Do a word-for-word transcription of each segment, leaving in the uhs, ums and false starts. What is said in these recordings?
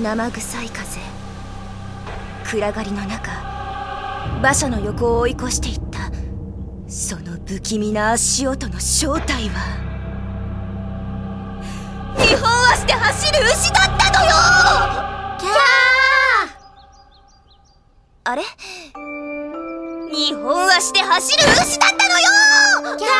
生臭い風、暗がりの中、馬車の横を追い越していったその不気味な足音の正体は、二本足で走る牛だったのよ。キャー。あれ、二本足で走る牛だったのよ。キャ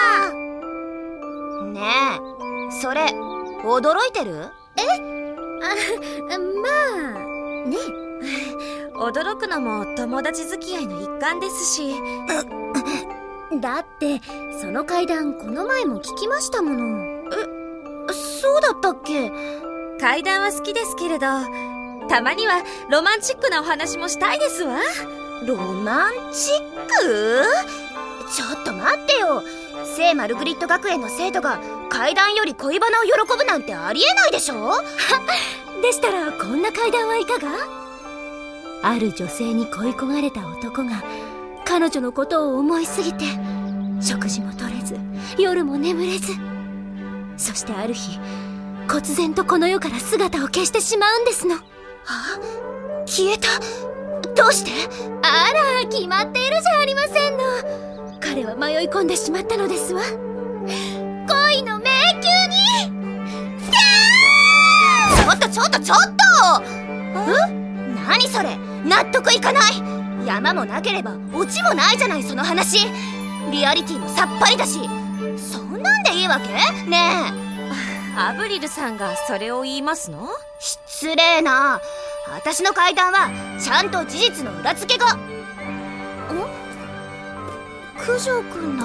ー。ねえ、それ驚いてる？ え？あ、まあね。驚くのも友達付き合いの一環ですし。だってその階段この前も聞きましたもの。 え、そうだったっけ？ 階段は好きですけれど、たまにはロマンチックなお話もしたいですわ。 ロマンチック？ちょっと待ってよ。聖マルグリット学園の生徒が階段より恋バナを喜ぶなんてありえないでしょ。 でしたらこんな階段はいかが？ある女性に恋焦がれた男が彼女のことを思いすぎて食事も取れず夜も眠れず、そしてある日忽然とこの世から姿を消してしまうんですの。 は？消えた？どうして？ あら、決まっているじゃありませんの。彼は迷い込んでしまったのですわ。恋の迷宮に。 ちょっとちょっとちょっと！ん？何それ？納得いかない。山もなければオチもないじゃない、その話。リアリティもさっぱりだし、そんなんでいいわけ？ねえ。アブリルさんがそれを言いますの？ 失礼な。私の階段はちゃんと事実の裏付けが。ん？九条くんだ。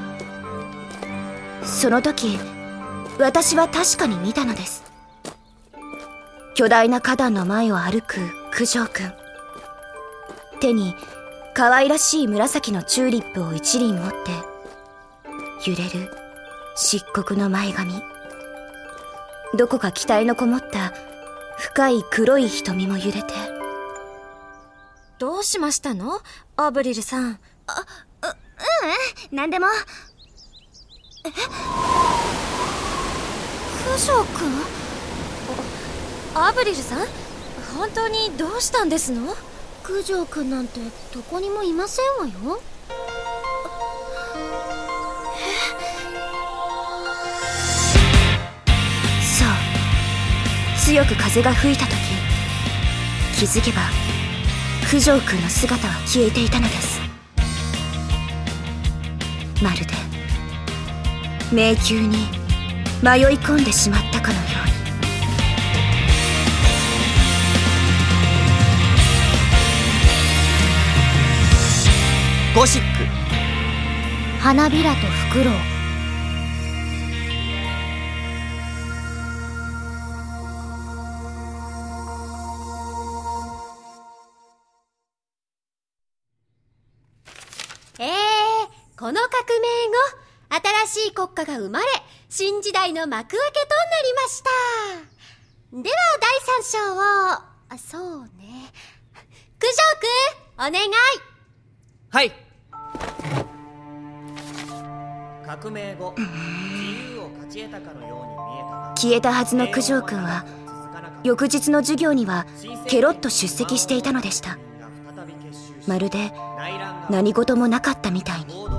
その時私は確かに見たのです。巨大な花壇の前を歩く九条くん。手に可愛らしい紫のチューリップを一輪持って、揺れる漆黒の前髪、どこか期待のこもった深い黒い瞳も揺れて。 どうしましたの？アブリルさん。 あ、う、ううん、なんでも。え？九条くん？ アブリルさん、本当にどうしたんですの？ 九条くんなんてどこにもいませんわよ。そう、強く風が吹いた時、気づけば九条くんの姿は消えていたのです。まるで迷宮に迷い込んでしまったかのように。 ゴシック、 花びらとフクロウ。 えー、この革命後、新しい国家が生まれ、新時代の幕開けとなりました。ではだいさん章を、あ、そうね。九条くん、お願い。 はい。革命後、自由を勝ち得たかのように見えたが、 消えたはずの九条くんは翌日の授業にはケロッと出席していたのでした。まるで何事もなかったみたいに。こ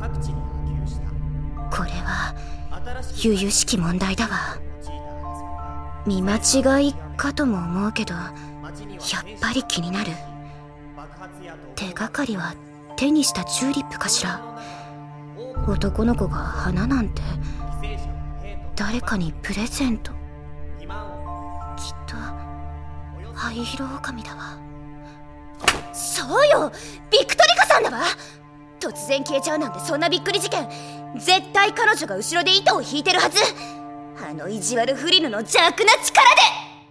れは由々しき問題だわ。見間違いかとも思うけど、やっぱり気になる。手がかりは手にしたチューリップかしら。男の子が花なんて誰かにプレゼント。きっと灰色狼だわ。そうよ、ビクトリカさんだわ。突然消えちゃうなんて、そんなびっくり事件絶対彼女が後ろで糸を引いてるはず。あの意地悪フリルの邪悪な力で。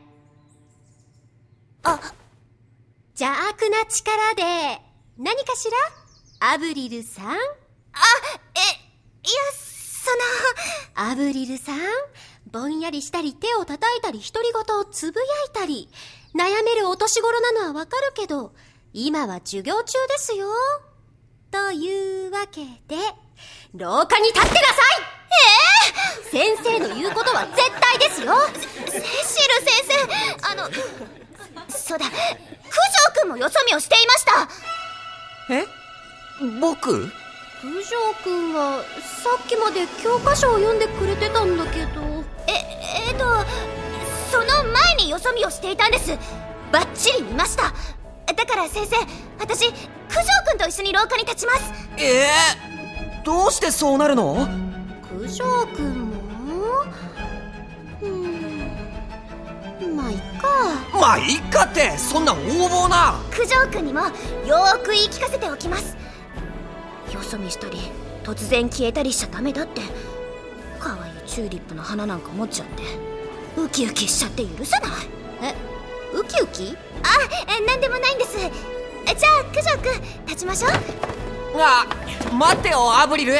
あ、邪悪な力で何かしら？アブリルさん？ あ、え、いや、その… アブリルさん、ぼんやりしたり手を叩いたり独り言をつぶやいたり、悩めるお年頃なのはわかるけど、今は授業中ですよ。というわけで、廊下に立ってなさい！ えー先生の言うことは絶対ですよ。 セシル先生、あのそうだ、九条くんもよそ見をしていました。 え、僕？ 九条くんはさっきまで教科書を読んでくれてたんだけど。 え、えーとその前によそ見をしていたんです。バッチリ見ました。だから先生、私九条くんと一緒に廊下に立ちます。 えー、どうしてそうなるの？ 九条くんもうーん、まあいっか。 まあいっかって、そんな横暴な。 九条くんにもよーく言い聞かせておきます。よそ見したり突然消えたりしちゃダメだって。可愛いチューリップの花なんか持っちゃってウキウキしちゃって許さない。 え、ウキウキ？ あ、なんでもないんです。じゃあ九条くん立ちましょう。 あ、待ってよアブリル。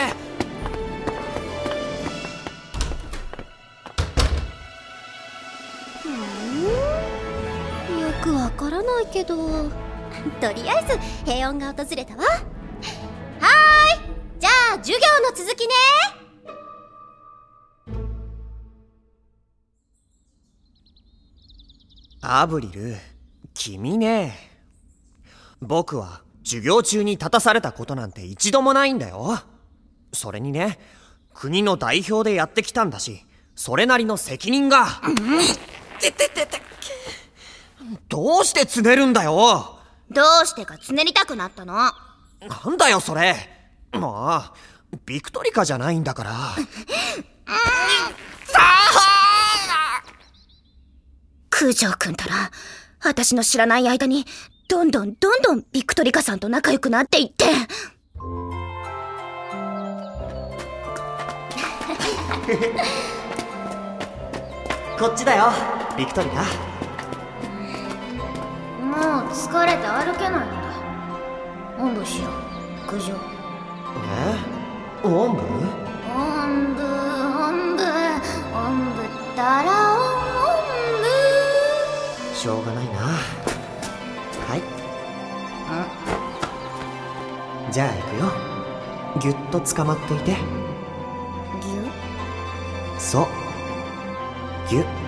よくわからないけど、とりあえず平穏が訪れたわ。はーい、じゃあ授業の続きね。 アブリル、君ね。僕は授業中に立たされたことなんて一度もないんだよ。それにね、国の代表でやってきたんだし、それなりの責任が。うん、てててて、どうしてつねるんだよ。 どうしてかつねりたくなったの。 なんだよそれ。もうビクトリカじゃないんだから。 九条くんたら私の知らない間にどんどんどんどんビクトリカさんと仲良くなっていって。 こっちだよビクトリカ。 もう疲れて歩けないんだ。おんぶしよう九条。 え、おんぶ？ おんぶおんぶおんぶったらおんぶ。 しょうがないな。はい。じゃあ行くよ。ぎゅっと捕まっていて。 ぎゅ？ そう、ぎゅっ。